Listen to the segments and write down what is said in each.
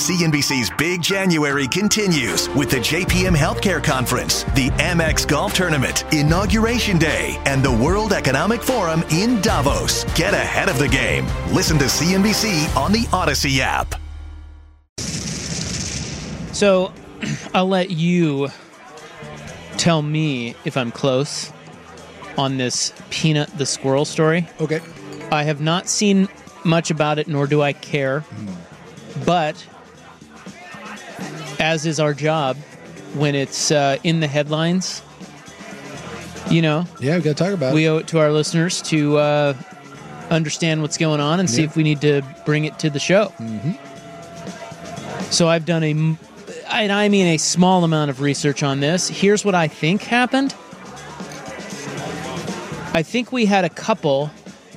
CNBC's Big January continues with the JPM Healthcare Conference, the Amex Golf Tournament, Inauguration Day, and the World Economic Forum in Davos. Get ahead of the game. Listen to CNBC on the Odyssey app. So I'll let you tell me if I'm close on this Peanut the Squirrel story. Okay. I have not seen much about it, nor do I care. But, as is our job, when it's in the headlines, you know, yeah, we got to talk about we owe it to our listeners to understand what's going on and see if we need to bring it to the show. So I've done a small amount of research on this. Here's what I think happened. I think we had a couple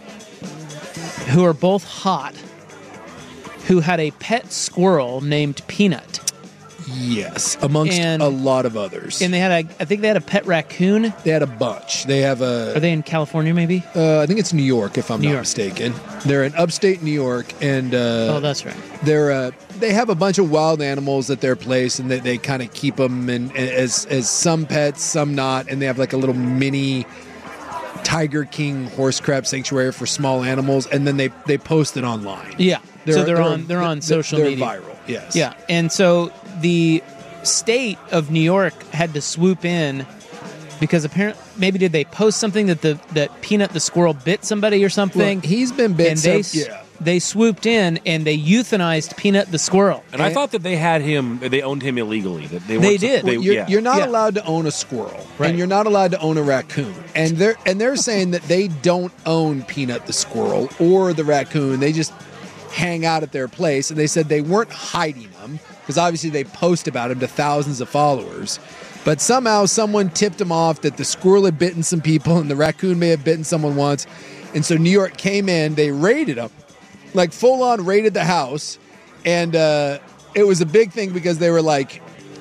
who are both hot, who had a pet squirrel named Peanut. Yes, amongst a lot of others. And I think they had a pet raccoon. They had a bunch. They have Are they in California, maybe? I think it's New York, if I'm not mistaken. They're in upstate New York, and oh, that's right. They have a bunch of wild animals at their place, and they kind of keep them as some pets, some not, and they have like a little mini Tiger King horse crab sanctuary for small animals, and then they post it online. Yeah, they're on social media. They're viral. Yes. Yeah, and so the state of New York had to swoop in because apparently, maybe did they post something that Peanut the squirrel bit somebody or something? Well, he's been bit. And they swooped in and they euthanized Peanut the squirrel. And I thought that they owned him illegally. That they did. You're not allowed to own a squirrel, right. And you're not allowed to own a raccoon. And they're saying that they don't own Peanut the squirrel or the raccoon. They just hang out at their place, and they said they weren't hiding them because obviously they post about him to thousands of followers. But somehow someone tipped them off that the squirrel had bitten some people and the raccoon may have bitten someone once. And so New York came in, they raided them. Like full on raided the house, and it was a big thing because they were like,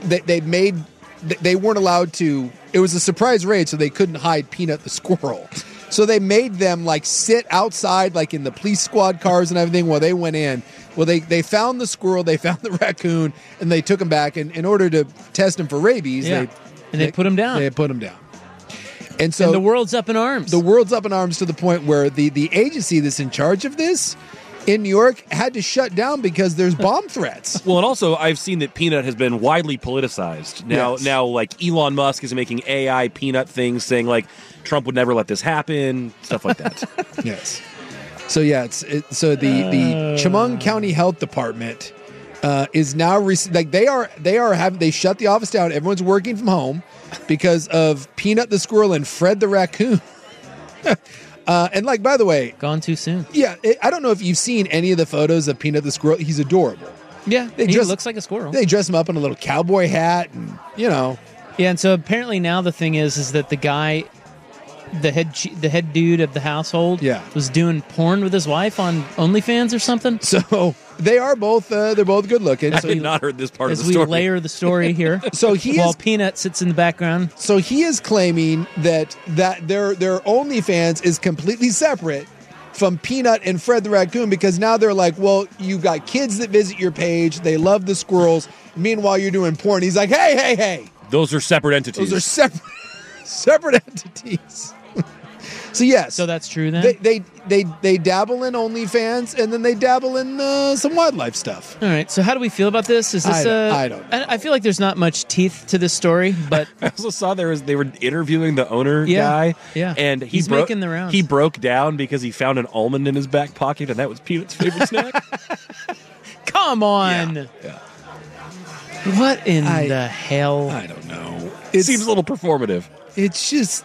they weren't allowed to. It was a surprise raid, so they couldn't hide Peanut the squirrel. So they made them like sit outside, like in the police squad cars and everything, while they went in. Well, they found the squirrel, they found the raccoon, and they took them back. And in order to test them for rabies, they put them down. They put them down. And so the world's up in arms. The world's up in arms to the point where the agency that's in charge of this in New York had to shut down because there's bomb threats. Well, and also I've seen that Peanut has been widely politicized. Now, like Elon Musk is making AI Peanut things, saying like Trump would never let this happen, stuff like that. Yes. So yeah, the Chemung County Health Department is now they shut the office down. Everyone's working from home because of Peanut the squirrel and Fred the raccoon. And like, by the way, gone too soon. Yeah, I don't know if you've seen any of the photos of Peanut the squirrel. He's adorable. Yeah, he looks like a squirrel. They dress him up in a little cowboy hat, and Yeah, and so apparently now the thing is that the guy, the head dude of the household, was doing porn with his wife on OnlyFans or something. So they are both they're both good looking. I had not heard this part of the story. As we layer the story here, while Peanut sits in the background. So he is claiming that their OnlyFans is completely separate from Peanut and Fred the raccoon, because now they're like, well, you got kids that visit your page, they love the squirrels. Meanwhile, you're doing porn. He's like, hey. Those are separate entities. Those are separate entities. So yes, so that's true then. They dabble in OnlyFans, and then they dabble in some wildlife stuff. All right. So how do we feel about this? Is this I don't know. I feel like there's not much teeth to this story, but I also saw they were interviewing the owner guy. Yeah, and he's making the rounds. He broke down because he found an almond in his back pocket, and that was Peanut's favorite snack. Come on. Yeah. What in the hell? I don't know. It seems a little performative. It's just.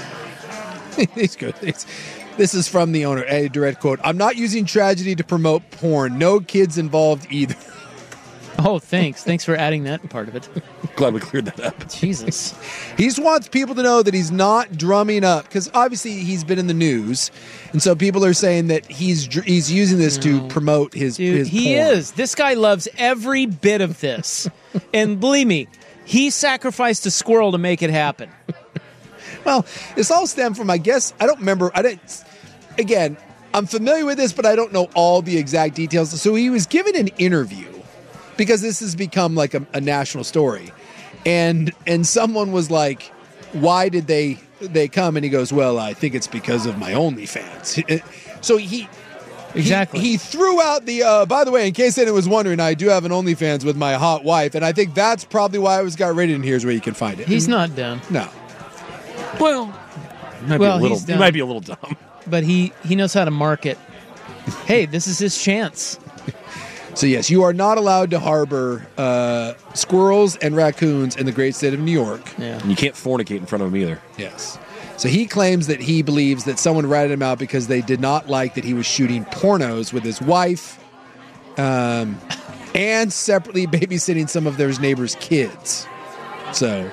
It's good. This is from the owner. A direct quote. I'm not using tragedy to promote porn. No kids involved either. Oh, thanks. Thanks for adding that part of it. Glad we cleared that up. Jesus. He just wants people to know that he's not drumming up, because obviously he's been in the news, and so people are saying that he's using this to promote his he porn. is. This guy loves every bit of this. And believe me, he sacrificed a squirrel to make it happen. Well, this all stemmed from, I guess, I don't remember. Again, I'm familiar with this, but I don't know all the exact details. So he was given an interview because this has become like a national story. And someone was like, why did they come? And he goes, well, I think it's because of my OnlyFans. So Exactly. He threw out the, by the way, in case anyone was wondering, I do have an OnlyFans with my hot wife, and I think that's probably why it was got rated, and here's where you can find it. He's not dumb. No. Well, he might be a little dumb. But he knows how to market. Hey, this is his chance. So, yes, you are not allowed to harbor squirrels and raccoons in the great state of New York. Yeah. And you can't fornicate in front of him either. Yes. So he claims that he believes that someone ratted him out because they did not like that he was shooting pornos with his wife and separately babysitting some of their neighbors' kids. So,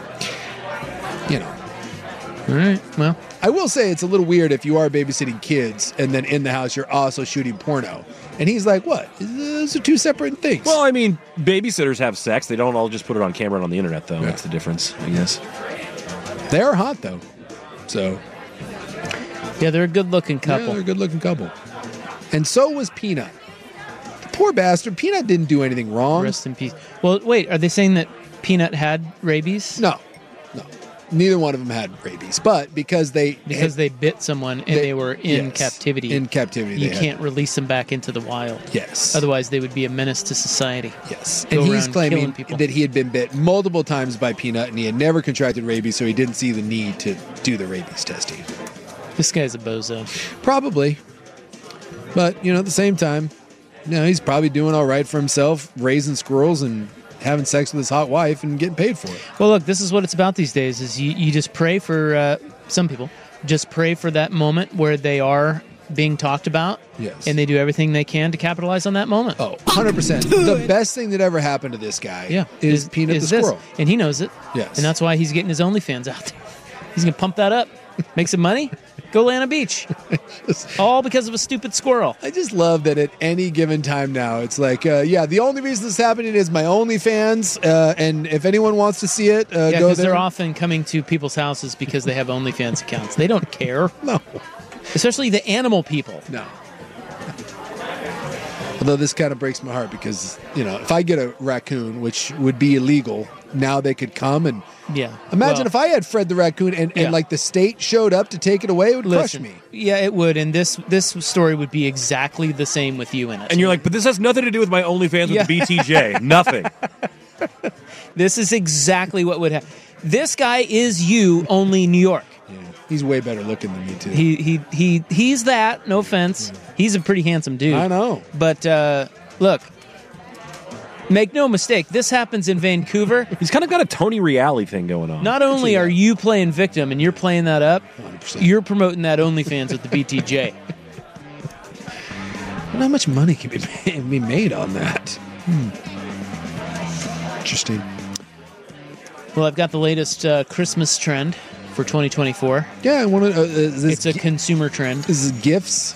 you know. All right. Well, I will say it's a little weird if you are babysitting kids and then in the house you're also shooting porno. And he's like, what? Those are two separate things. Well, I mean, babysitters have sex. They don't all just put it on camera and on the internet, though. Yeah. That's the difference, I guess. They are hot, though. So, yeah, they're a good-looking couple. Yeah, they're a good-looking couple. And so was Peanut. The poor bastard. Peanut didn't do anything wrong. Rest in peace. Well, wait, are they saying that Peanut had rabies? No. Neither one of them had rabies. But because they bit someone and they were in captivity. In captivity. You can't release them back into the wild. Yes. Otherwise, they would be a menace to society. Yes. And he's claiming that he had been bit multiple times by Peanut and he had never contracted rabies, so he didn't see the need to do the rabies testing. This guy's a bozo. Probably. But, at the same time, he's probably doing all right for himself, raising squirrels and having sex with his hot wife and getting paid for it. Well, look, this is what it's about these days, is you just pray for, some people, just pray for that moment where they are being talked about. Yes. And they do everything they can to capitalize on that moment. Oh, 100%. The best thing that ever happened to this guy is Peanut the squirrel. And he knows it. Yes. And that's why he's getting his OnlyFans out there. He's going to pump that up, make some money, go land a beach. All because of a stupid squirrel. I just love that at any given time now, it's like, the only reason this is happening is my OnlyFans, and if anyone wants to see it, go there. Because they're often coming to people's houses because they have OnlyFans accounts. They don't care. No. Especially the animal people. No. Although this kind of breaks my heart because, if I get a raccoon, which would be illegal, now they could come and... Yeah. Imagine if I had Fred the raccoon and like the state showed up to take it away, it would crush me. Yeah, it would. And this story would be exactly the same with you in it. And you're like, but this has nothing to do with my OnlyFans with the BTJ. Nothing. This is exactly what would happen. This guy is you, only New York. Yeah. He's way better looking than me, too. He's that, no offense. He's a pretty handsome dude. I know. But look, make no mistake, this happens in Vancouver. He's kind of got a Tony Reale thing going on. Not only are you playing victim and you're playing that up, 100%. You're promoting that OnlyFans with the BTJ. How much money can be made on that? Interesting. Well, I've got the latest Christmas trend for 2024. Yeah, I want to. It's a consumer trend. This is gifts.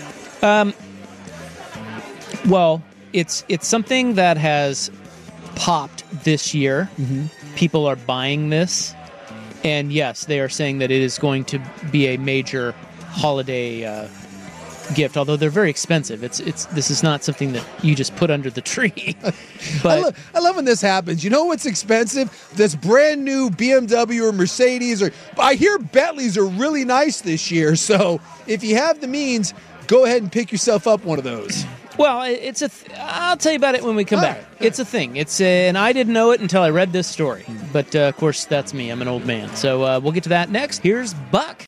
Well, it's something that has popped this year. Mm-hmm. People are buying this, and yes, they are saying that it is going to be a major holiday gift. Although they're very expensive. This is not something that you just put under the tree. But I love when this happens. You know what's expensive? This brand new BMW or Mercedes, or I hear Bentleys are really nice this year. So if you have the means, go ahead and pick yourself up one of those. Well, it's I'll tell you about it when we come back. Right. It's a thing. And I didn't know it until I read this story. But of course, that's me. I'm an old man. So we'll get to that next. Here's Buck.